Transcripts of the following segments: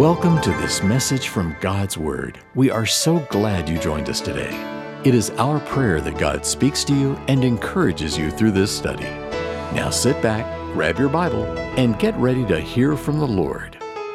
Welcome to this message from God's Word. We are so glad you joined us today. It is our prayer that God speaks to you and encourages you through this study. Now sit back, grab your Bible, and get ready to hear from the Lord.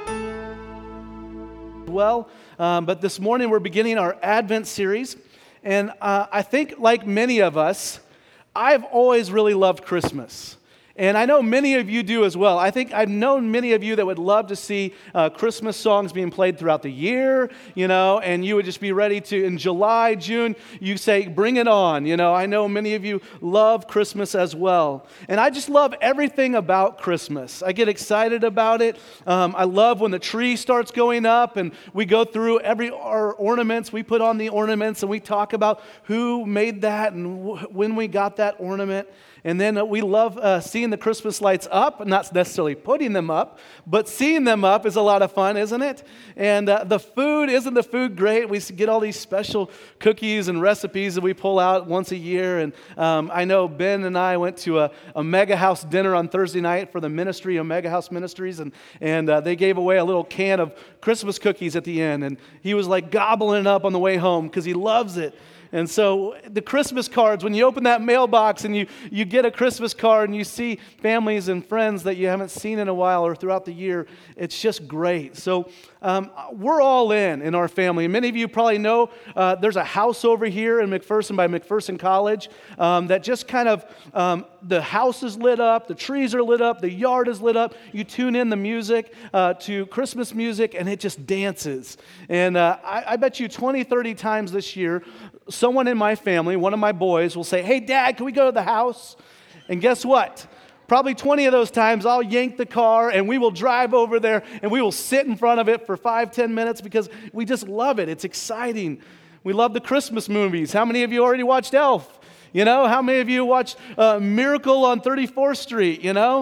But this morning we're beginning our Advent series, and I think like many of us, I've always really loved Christmas. And I know many of you do as well. I think I've known many of you that would love to see Christmas songs being played throughout the year, and you would just be ready to, in July, June, you say, bring it on. I know many of you love Christmas as well. And I just love everything about Christmas. I get excited about it. I love when the tree starts going up and we go through our ornaments. We put on the ornaments and we talk about who made that and when we got that ornament. And then we love seeing the Christmas lights up, not necessarily putting them up, but seeing them up is a lot of fun, isn't it? And isn't the food great? We get all these special cookies and recipes that we pull out once a year. And I know Ben and I went to a Mega House dinner on Thursday night for the ministry of Mega House Ministries, and they gave away a little can of Christmas cookies at the end. And he was like gobbling it up on the way home because he loves it. And so the Christmas cards, when you open that mailbox and you get a Christmas card and you see families and friends that you haven't seen in a while or throughout the year, it's just great. So we're all in our family. Many of you probably know there's a house over here in McPherson by McPherson College that just kind of, the house is lit up, the trees are lit up, the yard is lit up. You tune in the music to Christmas music and it just dances. And I bet you 20, 30 times this year, someone in my family, one of my boys, will say, "Hey, Dad, can we go to the house?" And guess what? Probably 20 of those times, I'll yank the car and we will drive over there and we will sit in front of it for 5-10 minutes because we just love it. It's exciting. We love the Christmas movies. How many of you already watched Elf? How many of you watched Miracle on 34th Street?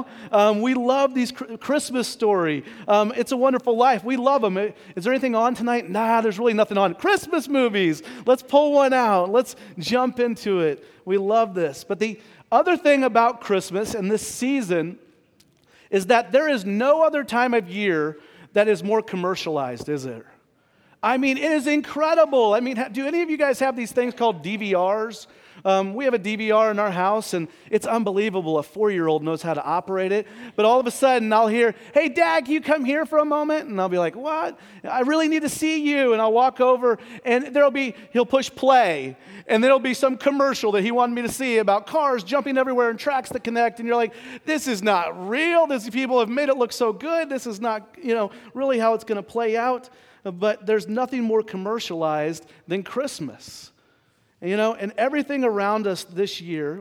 We love these Christmas story. It's a Wonderful Life. We love them. Is there anything on tonight? Nah, there's really nothing on. Christmas movies. Let's pull one out. Let's jump into it. We love this. But the other thing about Christmas and this season is that there is no other time of year that is more commercialized, is there? I mean, it is incredible. I mean, do any of you guys have these things called DVRs? We have a DVR in our house, and it's unbelievable. A 4-year-old knows how to operate it. But all of a sudden, I'll hear, "Hey, Dad, can you come here for a moment?" And I'll be like, "What? I really need to see you." And I'll walk over, and he'll push play, and there'll be some commercial that he wanted me to see about cars jumping everywhere and tracks that connect. And you're like, this is not real. These people have made it look so good. This is not, really how it's going to play out. But there's nothing more commercialized than Christmas. And everything around us this year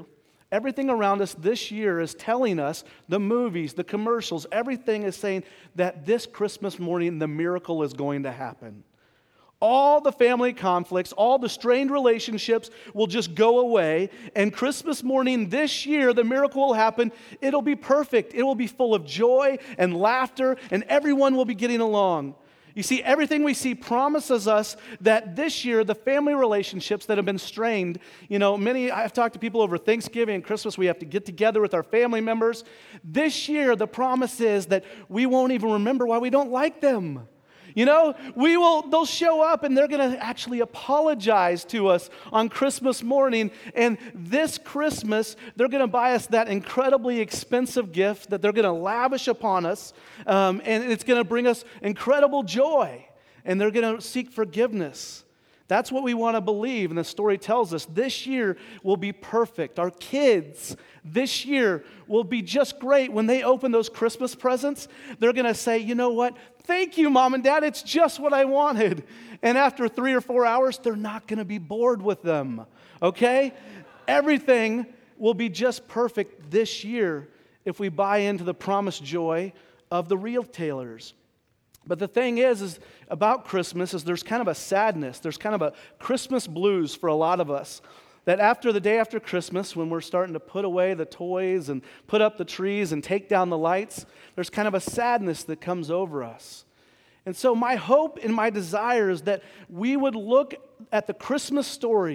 is telling us, the movies, the commercials, everything is saying that this Christmas morning, the miracle is going to happen. All the family conflicts, all the strained relationships will just go away. And Christmas morning this year, the miracle will happen. It'll be perfect. It will be full of joy and laughter, and everyone will be getting along. You see, everything we see promises us that this year, the family relationships that have been strained, I've talked to people over Thanksgiving and Christmas, we have to get together with our family members. This year, the promise is that we won't even remember why we don't like them. They'll show up and they're going to actually apologize to us on Christmas morning. And this Christmas, they're going to buy us that incredibly expensive gift that they're going to lavish upon us. And it's going to bring us incredible joy. And they're going to seek forgiveness. That's what we want to believe. And the story tells us this year will be perfect. Our kids this year will be just great. When they open those Christmas presents, they're going to say, "You know what? Thank you, Mom and Dad. It's just what I wanted." And after 3 or 4 hours, they're not going to be bored with them. Okay? Everything will be just perfect this year if we buy into the promised joy of the retailers. But the thing is about Christmas is there's kind of a sadness. There's kind of a Christmas blues for a lot of us. That after the day after Christmas, when we're starting to put away the toys and put up the trees and take down the lights, there's kind of a sadness that comes over us. And so my hope and my desire is that we would look at the Christmas story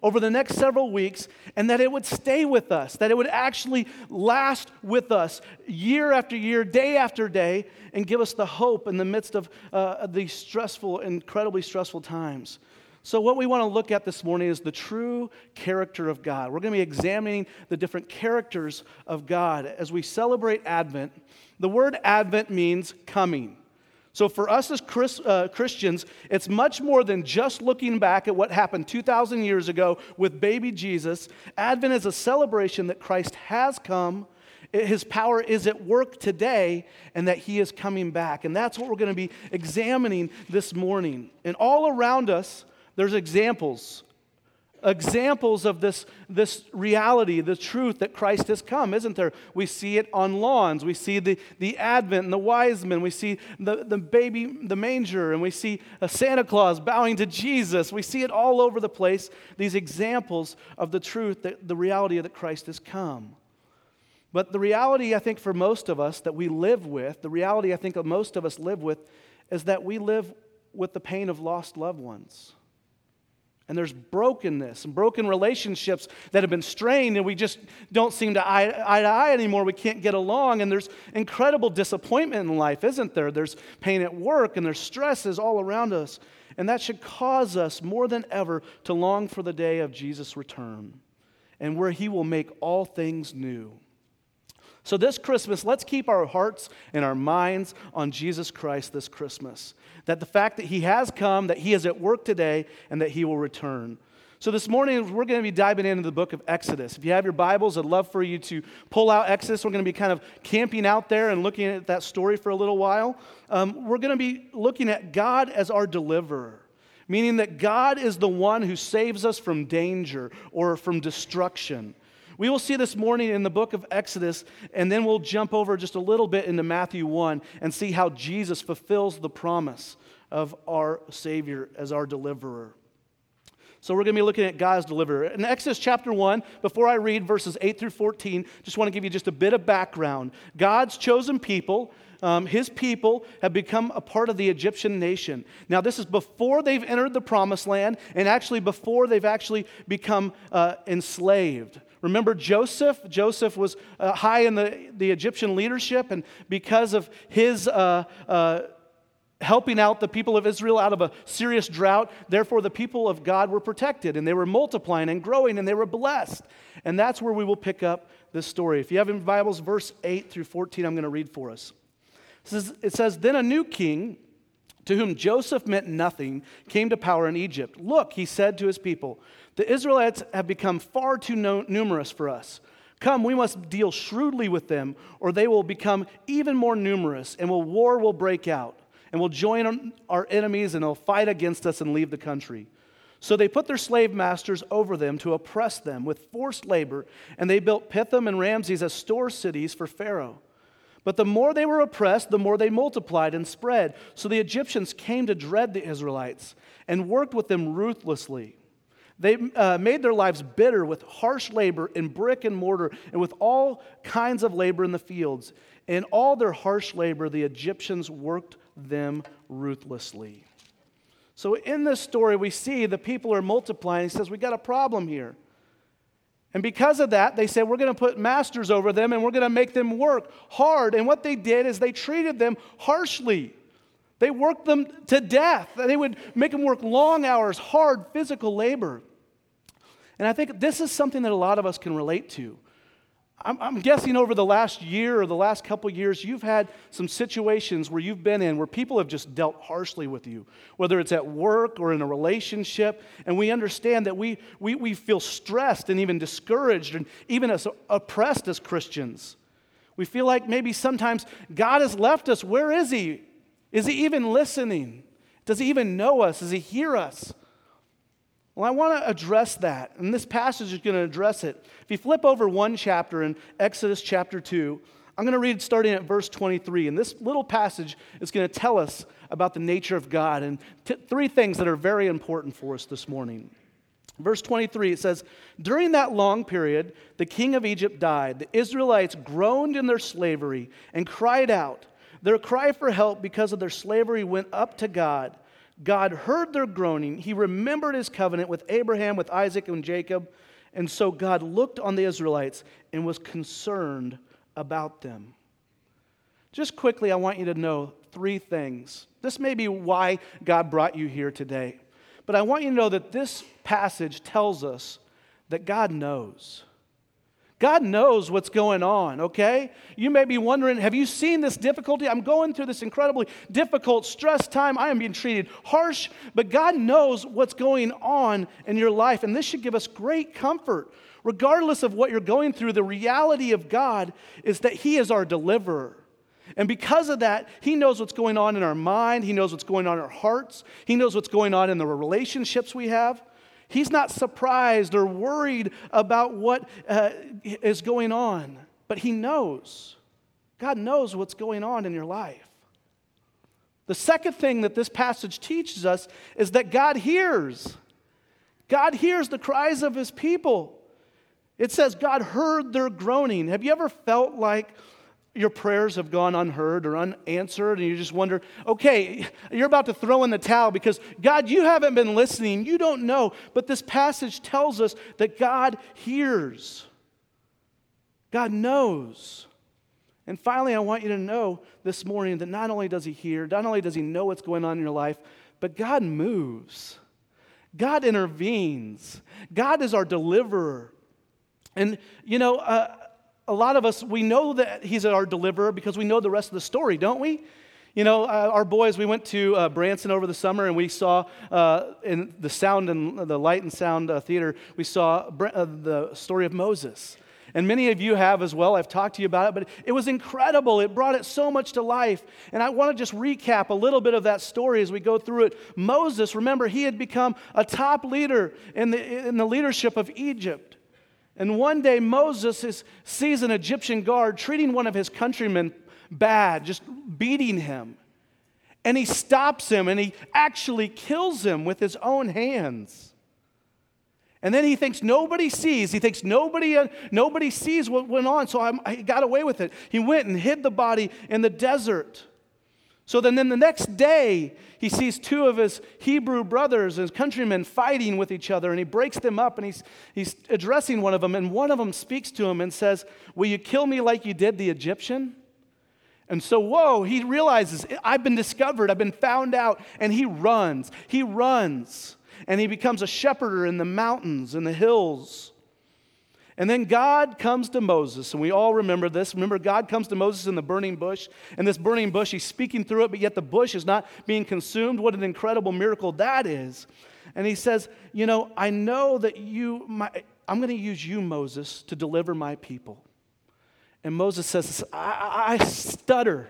over the next several weeks, and that it would stay with us, that it would actually last with us year after year, day after day, and give us the hope in the midst of these stressful, incredibly stressful times. So what we want to look at this morning is the true character of God. We're going to be examining the different characters of God as we celebrate Advent. The word Advent means coming. So for us as Christians, it's much more than just looking back at what happened 2,000 years ago with baby Jesus. Advent is a celebration that Christ has come, His power is at work today, and that He is coming back. And that's what we're going to be examining this morning. And all around us, there's examples of this reality, the truth that Christ has come, isn't there? We see it on lawns. We see the Advent and the wise men. We see the baby, the manger, and we see a Santa Claus bowing to Jesus. We see it all over the place, these examples of the truth, the reality that Christ has come. But the reality, I think, for most of us that we live with, the reality I think that most of us live with, is that we live with the pain of lost loved ones. And there's brokenness and broken relationships that have been strained, and we just don't seem to eye to eye anymore. We can't get along, and there's incredible disappointment in life, isn't there? There's pain at work, and there's stresses all around us. And that should cause us more than ever to long for the day of Jesus' return, and where He will make all things new. So this Christmas, let's keep our hearts and our minds on Jesus Christ this Christmas. That the fact that He has come, that He is at work today, and that He will return. So this morning, we're going to be diving into the book of Exodus. If you have your Bibles, I'd love for you to pull out Exodus. We're going to be kind of camping out there and looking at that story for a little while. We're going to be looking at God as our deliverer, meaning that God is the one who saves us from danger or from destruction. We will see this morning in the book of Exodus, and then we'll jump over just a little bit into Matthew 1 and see how Jesus fulfills the promise of our Savior as our deliverer. So we're going to be looking at God's deliverer. In Exodus chapter 1, before I read verses 8 through 14, just want to give you just a bit of background. God's chosen people, His people have become a part of the Egyptian nation. Now, this is before they've entered the promised land, and actually before they've actually become enslaved. Remember Joseph? Joseph was high in the Egyptian leadership, and because of his helping out the people of Israel out of a serious drought, therefore the people of God were protected, and they were multiplying and growing, and they were blessed. And that's where we will pick up this story. If you have in your Bibles, verse 8 through 14, I'm going to read for us. It says, "Then a new king, to whom Joseph meant nothing, came to power in Egypt. 'Look,' he said to his people, 'the Israelites have become far too numerous for us. Come, we must deal shrewdly with them, or they will become even more numerous, and war will break out, and we'll join our enemies, and they'll fight against us and leave the country.' So they put their slave masters over them to oppress them with forced labor, and they built Pithom and Ramses as store cities for Pharaoh. But the more they were oppressed, the more they multiplied and spread. So the Egyptians came to dread the Israelites and worked with them ruthlessly. They made their lives bitter with harsh labor in brick and mortar and with all kinds of labor in the fields. In all their harsh labor, the Egyptians worked them ruthlessly." So in this story, we see the people are multiplying. He says, we got a problem here. And because of that, they said, we're going to put masters over them and we're going to make them work hard. And what they did is they treated them harshly. They worked them to death. They would make them work long hours, hard physical labor. And I think this is something that a lot of us can relate to. I'm guessing over the last year or the last couple of years, you've had some situations where you've been in where people have just dealt harshly with you, whether it's at work or in a relationship, and we understand that we feel stressed and even discouraged and even as oppressed as Christians. We feel like maybe sometimes God has left us. Where is He? Is He even listening? Does He even know us? Does He hear us? Well, I want to address that, and this passage is going to address it. If you flip over one chapter in Exodus chapter 2, I'm going to read starting at verse 23, and this little passage is going to tell us about the nature of God and three things that are very important for us this morning. Verse 23, it says, "During that long period, the king of Egypt died. The Israelites groaned in their slavery and cried out. Their cry for help because of their slavery went up to God. God heard their groaning. He remembered his covenant with Abraham, with Isaac, and Jacob. And so God looked on the Israelites and was concerned about them. Just quickly, I want you to know 3 things. This may be why God brought you here today. But I want you to know that this passage tells us that God knows. God knows what's going on, okay? You may be wondering, have you seen this difficulty? I'm going through this incredibly difficult, stress time. I am being treated harsh, but God knows what's going on in your life, and this should give us great comfort. Regardless of what you're going through, the reality of God is that He is our deliverer. And because of that, He knows what's going on in our mind. He knows what's going on in our hearts. He knows what's going on in the relationships we have. He's not surprised or worried about what is going on, but He knows. God knows what's going on in your life. The second thing that this passage teaches us is that God hears. God hears the cries of His people. It says God heard their groaning. Have you ever felt like your prayers have gone unheard or unanswered, and you just wonder, okay, you're about to throw in the towel because, God, you haven't been listening. You don't know. But this passage tells us that God hears. God knows. And finally, I want you to know this morning that not only does He hear, not only does He know what's going on in your life, but God moves. God intervenes. God is our deliverer. And, a lot of us, we know that He's our deliverer because we know the rest of the story, don't we? Our boys, we went to Branson over the summer, and we saw in the sound and the light and sound theater, we saw the story of Moses. And many of you have as well. I've talked to you about it, but it was incredible. It brought it so much to life. And I want to just recap a little bit of that story as we go through it. Moses, remember, he had become a top leader in the leadership of Egypt. And one day Moses sees an Egyptian guard treating one of his countrymen bad, just beating him. And he stops him and he actually kills him with his own hands. And then he thinks nobody sees. He thinks nobody sees what went on, so I got away with it. He went and hid the body in the desert. So then the next day, he sees 2 of his Hebrew brothers, his countrymen, fighting with each other, and he breaks them up, and he's addressing one of them, and one of them speaks to him and says, "Will you kill me like you did the Egyptian?" And so, he realizes, I've been discovered, I've been found out, and he runs, and he becomes a shepherder in the mountains, in the hills. And then God comes to Moses, and we all remember this. Remember, God comes to Moses in the burning bush, and this burning bush, He's speaking through it, but yet the bush is not being consumed. What an incredible miracle that is. And He says, I know that I'm going to use you, Moses, to deliver my people. And Moses says, I stutter.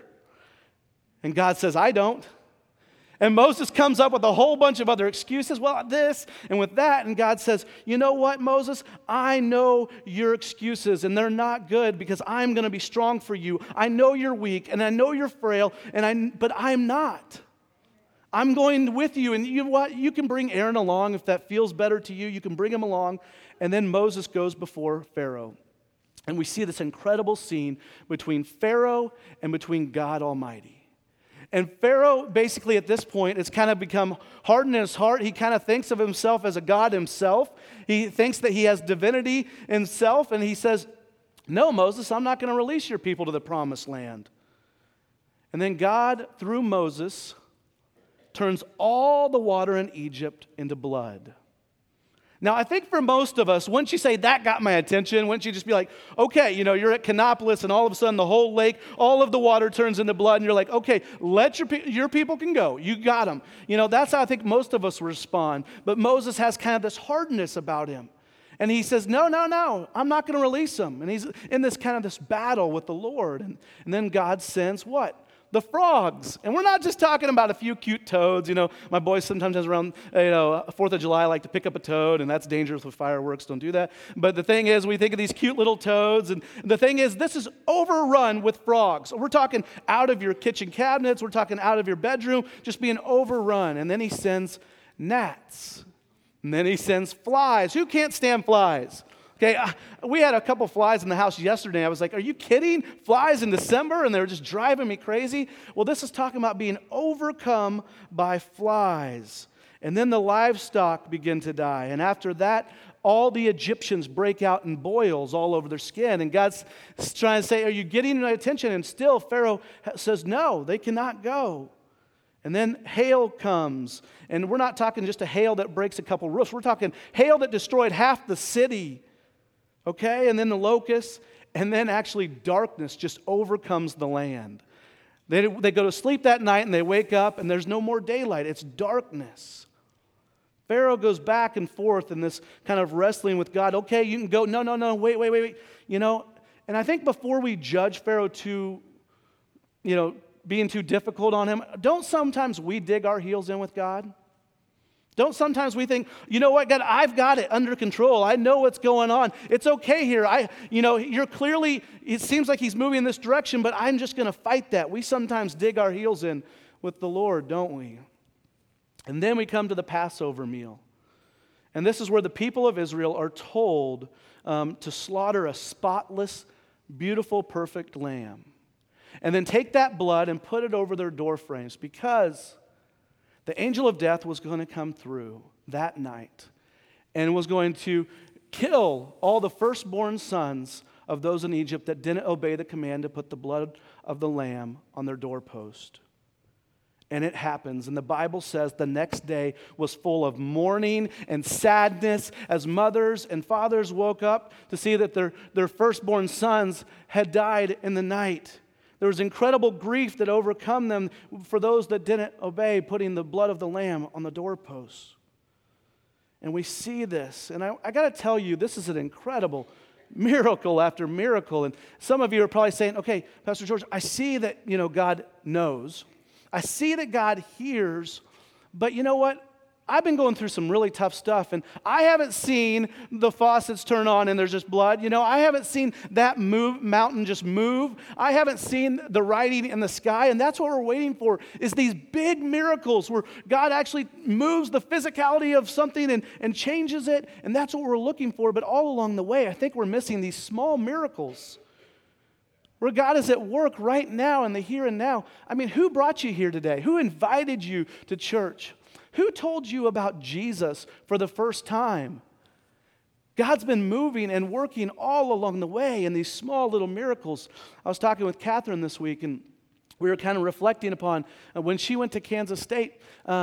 And God says, I don't. And Moses comes up with a whole bunch of other excuses. Well, this and with that. And God says, you know what, Moses? I know your excuses, and they're not good because I'm going to be strong for you. I know you're weak, and I know you're frail, but I'm not. I'm going with you. And you know what? You can bring Aaron along if that feels better to you. You can bring him along. And then Moses goes before Pharaoh. And we see this incredible scene between Pharaoh and between God Almighty. And Pharaoh, basically at this point, it's kind of become hardened in his heart. He kind of thinks of himself as a god himself. He thinks that he has divinity in himself, and he says, no, Moses, I'm not going to release your people to the promised land. And then God, through Moses, turns all the water in Egypt into blood. Now, I think for most of us, once you say, that got my attention, wouldn't you just be like, okay, you're at Canopolis, and all of a sudden the whole lake, all of the water turns into blood, and you're like, okay, let your people can go. You got them. That's how I think most of us respond. But Moses has kind of this hardness about him. And he says, no, I'm not going to release them. And he's in this kind of this battle with the Lord. And then God sends what? The frogs. And we're not just talking about a few cute toads. My boys sometimes around 4th of July like to pick up a toad, and that's dangerous with fireworks. Don't do that. But the thing is, we think of these cute little toads, and the thing is, this is overrun with frogs. We're talking out of your kitchen cabinets. We're talking out of your bedroom, just being overrun. And then he sends gnats. And then he sends flies. Who can't stand flies? Okay, we had a couple flies in the house yesterday. I was like, are you kidding? Flies in December? And they were just driving me crazy. Well, this is talking about being overcome by flies. And then the livestock begin to die. And after that, all the Egyptians break out in boils all over their skin. And God's trying to say, are you getting my attention? And still Pharaoh says, no, they cannot go. And then hail comes. And we're not talking just a hail that breaks a couple roofs. We're talking hail that destroyed half the city. Okay, and then the locusts, and then actually darkness just overcomes the land. They go to sleep that night and they wake up and there's no more daylight. It's darkness. Pharaoh goes back and forth in this kind of wrestling with God. Okay, you can go. No, wait. You know, and I think before we judge Pharaoh being too difficult on him, don't sometimes we dig our heels in with God? Don't sometimes we think, you know what, God, I've got it under control. I know what's going on. It's okay here. You're clearly, it seems like he's moving in this direction, but I'm just going to fight that. We sometimes dig our heels in with the Lord, don't we? And then we come to the Passover meal. And this is where the people of Israel are told to slaughter a spotless, beautiful, perfect lamb. And then take that blood and put it over their door frames, because the angel of death was going to come through that night and was going to kill all the firstborn sons of those in Egypt that didn't obey the command to put the blood of the lamb on their doorpost. And it happens. And the Bible says the next day was full of mourning and sadness as mothers and fathers woke up to see that their firstborn sons had died in the night. There was incredible grief that overcome them for those that didn't obey, putting the blood of the lamb on the doorposts. And we see this. And I got to tell you, this is an incredible miracle after miracle. And some of you are probably saying, okay, Pastor George, I see that, God knows. I see that God hears. But you know what? I've been going through some really tough stuff, and I haven't seen the faucets turn on and there's just blood. I haven't seen that mountain just move. I haven't seen the writing in the sky, and that's what we're waiting for, is these big miracles where God actually moves the physicality of something and changes it, and that's what we're looking for. But all along the way, I think we're missing these small miracles where God is at work right now in the here and now. I mean, who brought you here today? Who invited you to church? Who told you about Jesus for the first time? God's been moving and working all along the way in these small little miracles. I was talking with Catherine this week, and we were kind of reflecting upon when she went to Kansas State,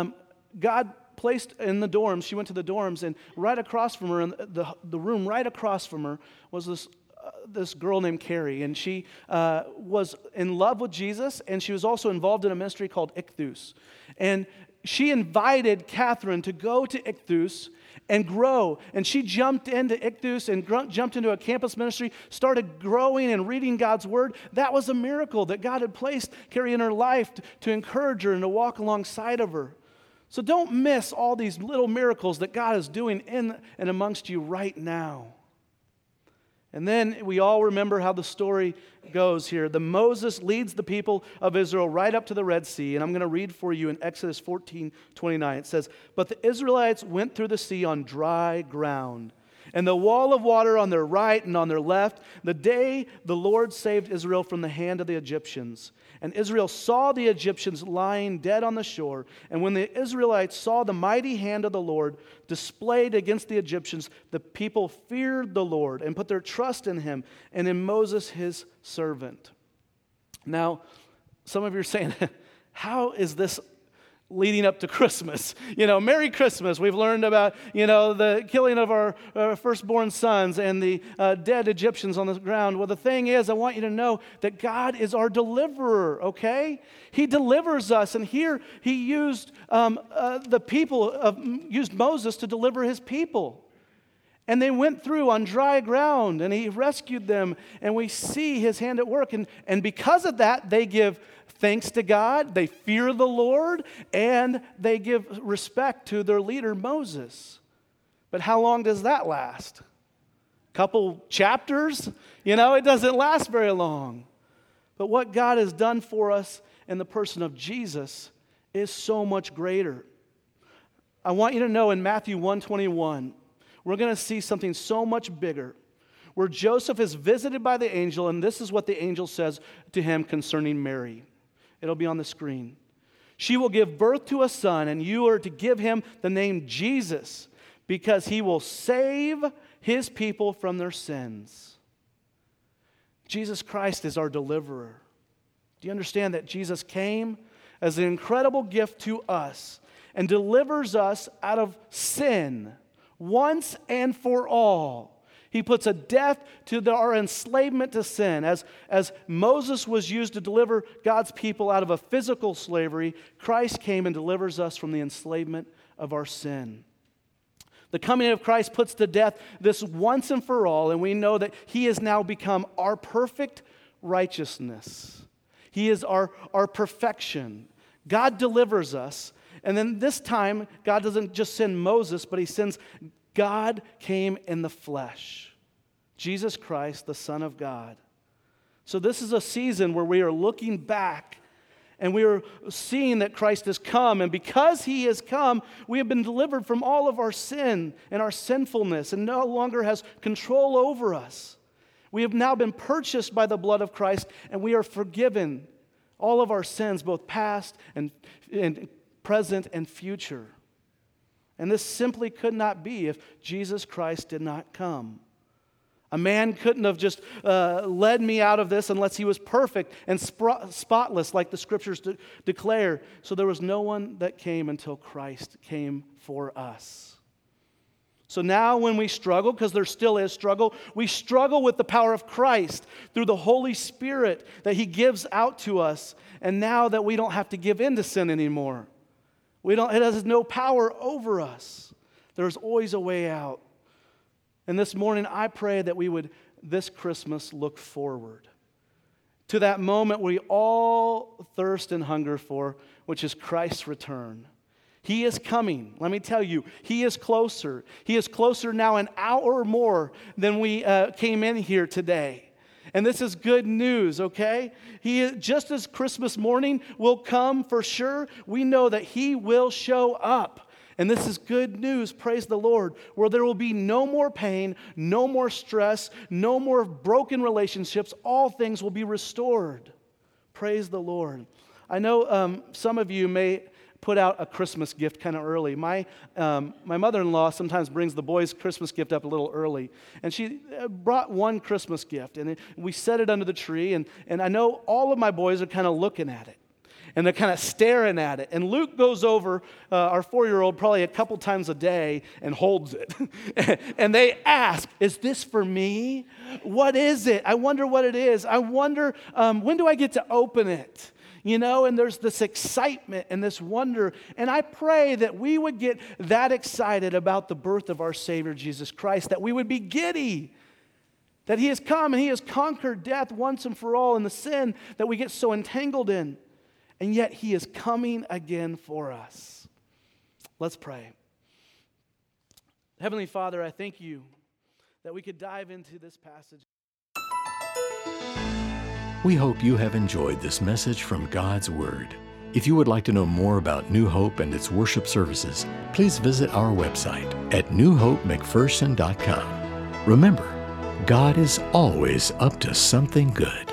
God placed in the dorms, she went to the dorms, and right across from her, in the room right across from her, was this girl named Carrie, and she was in love with Jesus, and she was also involved in a ministry called Ichthus. And she invited Catherine to go to Ichthus and grow. And she jumped into Ichthus and jumped into a campus ministry, started growing and reading God's Word. That was a miracle that God had placed Carrie in her life to encourage her and to walk alongside of her. So don't miss all these little miracles that God is doing in and amongst you right now. And then we all remember how the story goes here. Moses leads the people of Israel right up to the Red Sea. And I'm going to read for you in Exodus 14:29. It says, "But the Israelites went through the sea on dry ground, and the wall of water on their right and on their left, the day the Lord saved Israel from the hand of the Egyptians. And Israel saw the Egyptians lying dead on the shore. And when the Israelites saw the mighty hand of the Lord displayed against the Egyptians, the people feared the Lord and put their trust in him and in Moses his servant." Now, some of you are saying, how is this leading up to Christmas? Merry Christmas. We've learned about, the killing of our firstborn sons and the dead Egyptians on the ground. Well, the thing is, I want you to know that God is our deliverer, okay? He delivers us, and here he used used Moses to deliver his people. And they went through on dry ground, and he rescued them, and we see his hand at work. And because of that, they give thanks to God, they fear the Lord, and they give respect to their leader, Moses. But how long does that last? Couple chapters? It doesn't last very long. But what God has done for us in the person of Jesus is so much greater. I want you to know in Matthew 1:21, we're going to see something so much bigger. where Joseph is visited by the angel, and this is what the angel says to him concerning Mary. It'll be on the screen. She will give birth to a son, and you are to give him the name Jesus, because he will save his people from their sins. Jesus Christ is our deliverer. Do you understand that Jesus came as an incredible gift to us and delivers us out of sin once and for all? He puts a death to our enslavement to sin. As Moses was used to deliver God's people out of a physical slavery, Christ came and delivers us from the enslavement of our sin. The coming of Christ puts to death this once and for all, and we know that He has now become our perfect righteousness. He is our perfection. God delivers us, and then this time, God doesn't just send Moses, but He sends God came in the flesh. Jesus Christ, the Son of God. So this is a season where we are looking back and we are seeing that Christ has come. And because He has come, we have been delivered from all of our sin and our sinfulness and no longer has control over us. We have now been purchased by the blood of Christ, and we are forgiven all of our sins, both past and present and future. And this simply could not be if Jesus Christ did not come. A man couldn't have just led me out of this unless he was perfect and spotless, like the Scriptures declare. So there was no one that came until Christ came for us. So now when we struggle, because there still is struggle, we struggle with the power of Christ through the Holy Spirit that He gives out to us. And now that we don't have to give in to sin anymore. It has no power over us. There's always a way out. And this morning, I pray that we would, this Christmas, look forward to that moment we all thirst and hunger for, which is Christ's return. He is coming. Let me tell you, He is closer. He is closer now an hour more than we came in here today. And this is good news, okay? Just as Christmas morning will come for sure, we know that He will show up. And this is good news, praise the Lord, where there will be no more pain, no more stress, no more broken relationships. All things will be restored. Praise the Lord. I know some of you may put out a Christmas gift kind of early. My mother-in-law sometimes brings the boys' Christmas gift up a little early. And she brought one Christmas gift, and we set it under the tree. And I know all of my boys are kind of looking at it. And they're kind of staring at it. And Luke goes over, our 4-year-old, probably a couple times a day and holds it. And they ask, is this for me? What is it? I wonder what it is. I wonder, when do I get to open it? You know, and there's this excitement and this wonder. And I pray that we would get that excited about the birth of our Savior, Jesus Christ, that we would be giddy, that He has come and He has conquered death once and for all, and the sin that we get so entangled in. And yet He is coming again for us. Let's pray. Heavenly Father, I thank You that we could dive into this passage. We hope you have enjoyed this message from God's Word. If you would like to know more about New Hope and its worship services, please visit our website at newhopemcpherson.com. Remember, God is always up to something good.